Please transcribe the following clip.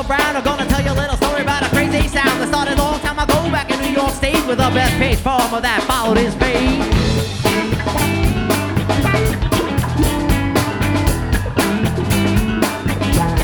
Brown. I'm gonna tell you a little story about a crazy sound that started a long time ago back in New York State with the best pace former that followed his fate.